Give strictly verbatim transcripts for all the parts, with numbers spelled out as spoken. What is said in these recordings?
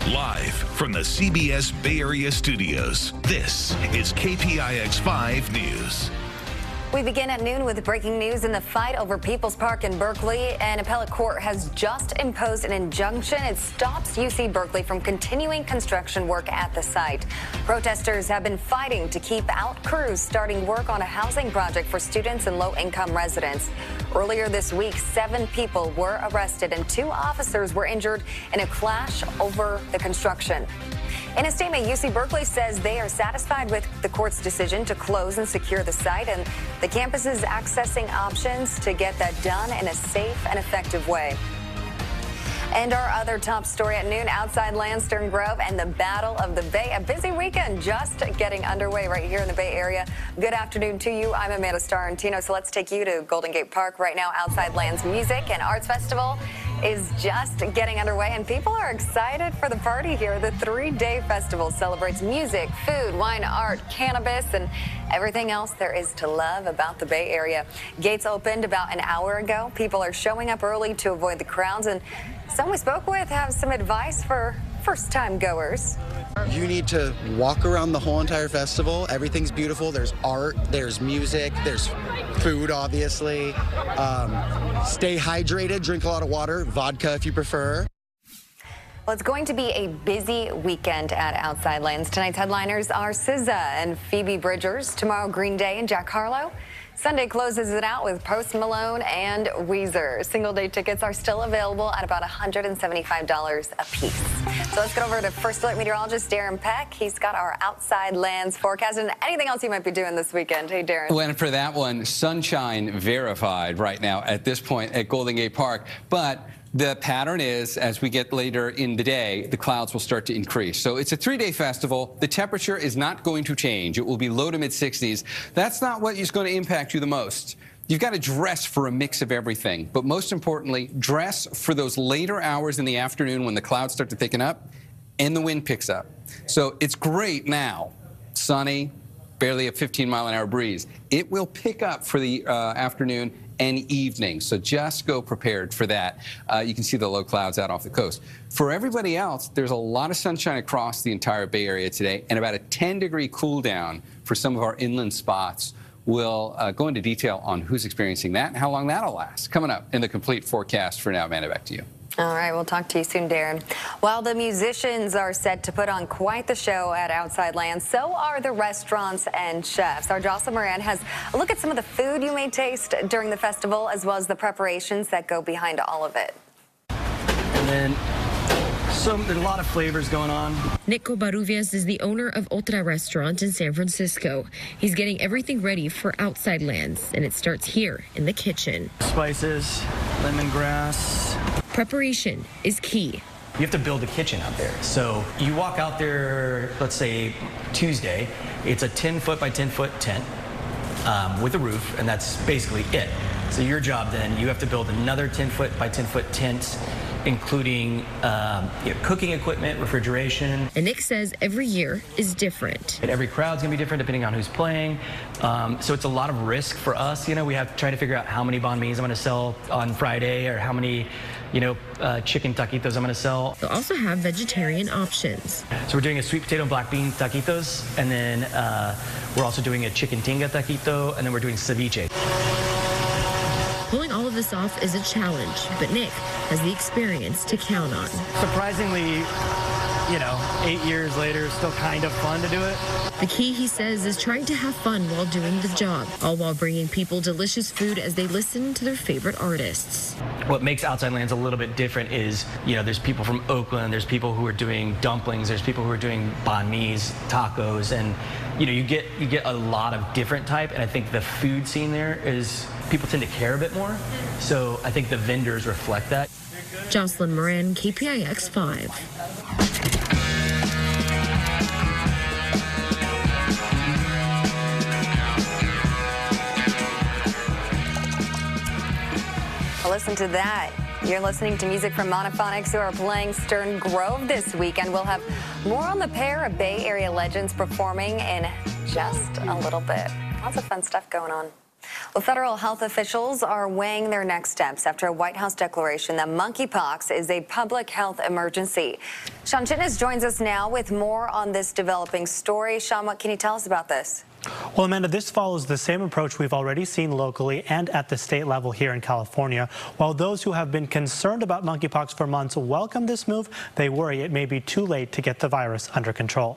Live from the C B S Bay Area studios, this is K P I X five News. We begin at noon with breaking news in the fight over People's Park in Berkeley. An appellate court has just imposed an injunction. It stops U C Berkeley from continuing construction work at the site. Protesters have been fighting to keep out crews starting work on a housing project for students and low-income residents. Earlier this week, seven people were arrested and two officers were injured in a clash over the construction. In a statement, U C Berkeley says they are satisfied with the court's decision to close and secure the site, and the campus is accessing options to get that done in a safe and effective way. And our other top story at noon, outside Lansdowne Grove and the Battle of the Bay. A busy weekend just getting underway right here in the Bay Area. Good afternoon to you. I'm Amanda Starrentino. So let's take you to Golden Gate Park right now. Outside Lands Music and Arts Festival is just getting underway, and people are excited for the party here. The three-day festival celebrates music, food, wine, art, cannabis, and everything else there is to love about the Bay Area. Gates opened about an hour ago. People are showing up early to avoid the crowds, and some we spoke with have some advice for first-time goers. You need to walk around the whole entire festival. Everything's beautiful. There's art, there's music, there's food, obviously. Um, stay hydrated, drink a lot of water, vodka if you prefer. Well, it's going to be a busy weekend at Outside Lands. Tonight's headliners are S Z A and Phoebe Bridgers. Tomorrow, Green Day and Jack Harlow. Sunday closes it out with Post Malone and Weezer. Single-day tickets are still available at about one hundred seventy-five dollars a piece. So let's get over to First Alert meteorologist Darren Peck. He's got our Outside Lands forecast and anything else you might be doing this weekend. Hey, Darren. Well, and for that one, sunshine verified right now at this point at Golden Gate Park. But the pattern is, as we get later in the day, the clouds will start to increase. So it's a three-day festival. The temperature is not going to change. It will be low to mid sixties. That's not what is going to impact you the most. You've got to dress for a mix of everything. But most importantly, dress for those later hours in the afternoon when the clouds start to thicken up and the wind picks up. So it's great now. Sunny, barely a fifteen mile an hour breeze. It will pick up for the uh, afternoon and evening, so just go prepared for that. Uh, you can see the low clouds out off the coast. For everybody else, there's a lot of sunshine across the entire Bay Area today, and about a ten degree cool down for some of our inland spots. We'll uh, go into detail on who's experiencing that and how long that'll last. Coming up in the complete forecast. For now, Amanda, back to you. All right, we'll talk to you soon, Darren. While the musicians are set to put on quite the show at Outside Lands, so are the restaurants and chefs. Our Jocelyn Moran has a look at some of the food you may taste during the festival, as well as the preparations that go behind all of it. And then so there's a lot of flavors going on. Nick Covarrubias is the owner of Otra Restaurant in San Francisco. He's getting everything ready for Outside Lands, and it starts here in the kitchen. Spices, lemongrass. Preparation is key. You have to build a kitchen out there. So you walk out there, let's say Tuesday, it's a ten foot by ten foot tent um, with a roof, and that's basically it. So your job then, you have to build another ten foot by ten foot tent, including um, you know, cooking equipment, refrigeration. And Nick says every year is different. And every crowd's gonna be different depending on who's playing. Um, so it's a lot of risk for us. You know, we have to try to figure out how many banh mi's I'm gonna sell on Friday, or how many, you know, uh, chicken taquitos I'm gonna sell. They'll also have vegetarian options. So we're doing a sweet potato black bean taquitos, and then uh, we're also doing a chicken tinga taquito, and then we're doing ceviche. Pulling all of this off is a challenge, but Nick has the experience to count on. Surprisingly, you know, eight years later, still kind of fun to do it. The key, he says, is trying to have fun while doing the job, all while bringing people delicious food as they listen to their favorite artists. What makes Outside Lands a little bit different is, you know, there's people from Oakland, there's people who are doing dumplings, there's people who are doing banh mi's, tacos, and, you know, you get, you get a lot of different type, and I think the food scene there is, people tend to care a bit more, so I think the vendors reflect that. Jocelyn Moran, K P I X five. Listen to that. You're listening to music from Monophonics, who are playing Stern Grove this weekend. We'll have more on the pair of Bay Area legends performing in just a little bit. Lots of fun stuff going on. Well, federal health officials are weighing their next steps after a White House declaration that monkeypox is a public health emergency. Sean Chitnis joins us now with more on this developing story. Sean, what can you tell us about this? Well, Amanda, this follows the same approach we've already seen locally and at the state level here in California. While those who have been concerned about monkeypox for months welcome this move, they worry it may be too late to get the virus under control.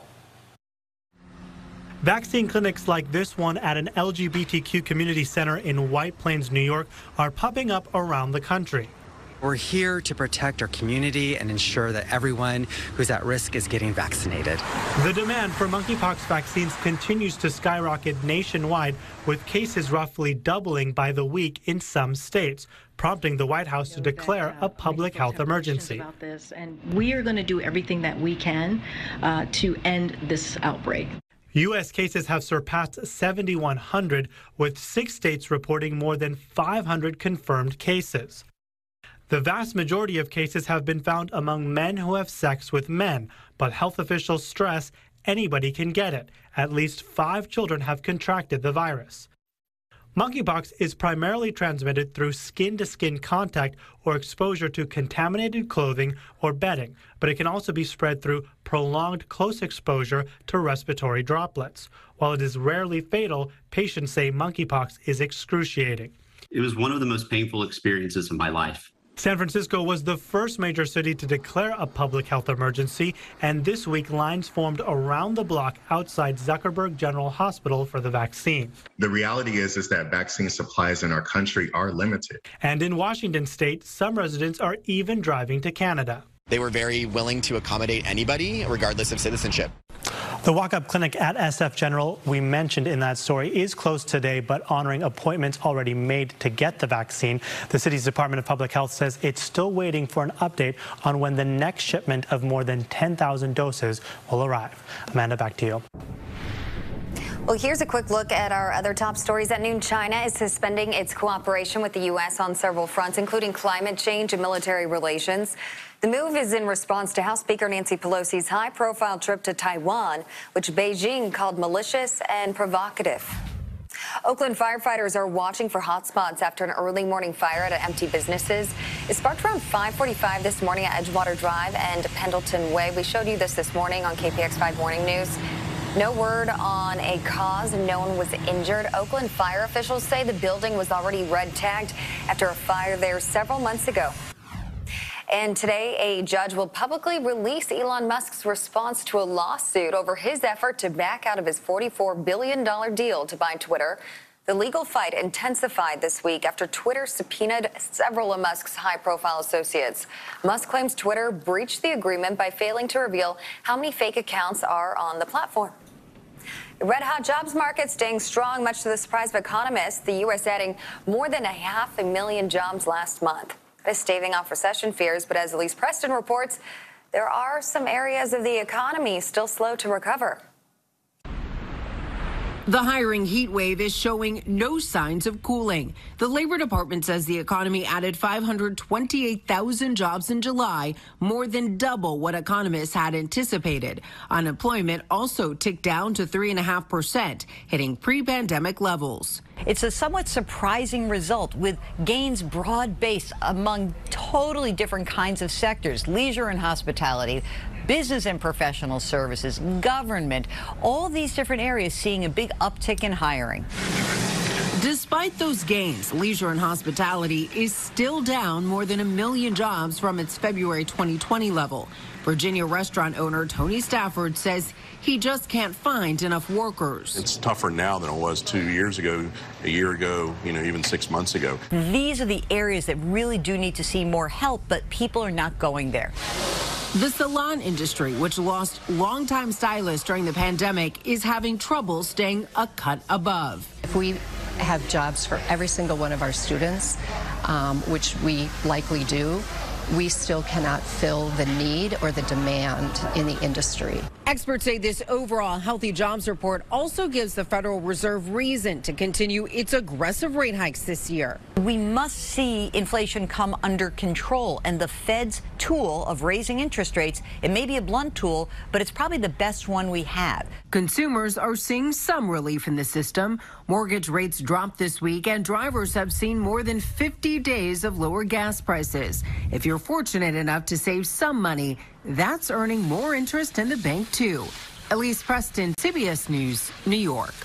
Vaccine clinics like this one at an L G B T Q community center in White Plains, New York, are popping up around the country. We're here to protect our community and ensure that everyone who's at risk is getting vaccinated. The demand for monkeypox vaccines continues to skyrocket nationwide, with cases roughly doubling by the week in some states, prompting the White House to declare a public health emergency. About this, and we are going to do everything that we can uh, to end this outbreak. U S cases have surpassed seventy-one hundred, with six states reporting more than five hundred confirmed cases. The vast majority of cases have been found among men who have sex with men, but health officials stress anybody can get it. At least five children have contracted the virus. Monkeypox is primarily transmitted through skin-to-skin contact or exposure to contaminated clothing or bedding, but it can also be spread through prolonged close exposure to respiratory droplets. While it is rarely fatal, patients say monkeypox is excruciating. It was one of the most painful experiences of my life. San Francisco was the first major city to declare a public health emergency, and this week lines formed around the block outside Zuckerberg General Hospital for the vaccine. The reality is, is that vaccine supplies in our country are limited. And in Washington state, some residents are even driving to Canada. They were very willing to accommodate anybody, regardless of citizenship. The walk-up clinic at S F General we mentioned in that story is closed today, but honoring appointments already made to get the vaccine. The city's Department of Public Health says it's still waiting for an update on when the next shipment of more than ten thousand doses will arrive. Amanda, back to you. Well, here's a quick look at our other top stories at noon. China is suspending its cooperation with the U S on several fronts, including climate change and military relations. The move is in response to House Speaker Nancy Pelosi's high-profile trip to Taiwan, which Beijing called malicious and provocative. Oakland firefighters are watching for hotspots after an early morning fire at empty businesses. It sparked around five forty-five this morning at Edgewater Drive and Pendleton Way. We showed you this this morning on K P X five Morning News. No word on a cause. No one was injured. Oakland fire officials say the building was already red tagged after a fire there several months ago. And today, a judge will publicly release Elon Musk's response to a lawsuit over his effort to back out of his forty-four billion dollars deal to buy Twitter. The legal fight intensified this week after Twitter subpoenaed several of Musk's high-profile associates. Musk claims Twitter breached the agreement by failing to reveal how many fake accounts are on the platform. The red-hot jobs market staying strong, much to the surprise of economists. The U S adding more than a half a million jobs last month. That is staving off recession fears, but as Elise Preston reports, there are some areas of the economy still slow to recover. The hiring heat wave is showing no signs of cooling. The Labor Department says the economy added five hundred twenty-eight thousand jobs in July, more than double what economists had anticipated. Unemployment also ticked down to three point five percent, hitting pre-pandemic levels. It's a somewhat surprising result, with gains broad-based among totally different kinds of sectors: leisure and hospitality, business and professional services, government, all these different areas seeing a big uptick in hiring. Despite those gains, leisure and hospitality is still down more than a million jobs from its February twenty twenty level. Virginia restaurant owner Tony Stafford says he just can't find enough workers. It's tougher now than it was two years ago, a year ago, you know, even six months ago. These are the areas that really do need to see more help, but people are not going there. The salon industry, which lost longtime stylists during the pandemic, is having trouble staying a cut above. If we have jobs for every single one of our students, um, which we likely do, we still cannot fill the need or the demand in the industry. Experts say this overall healthy jobs report also gives the Federal Reserve reason to continue its aggressive rate hikes this year. We must see inflation come under control, and the Fed's tool of raising interest rates, it may be a blunt tool, but it's probably the best one we have. Consumers are seeing some relief in the system. Mortgage rates dropped this week, and drivers have seen more than fifty days of lower gas prices. If you're fortunate enough to save some money, that's earning more interest in the bank, too. Elise Preston, C B S News, New York.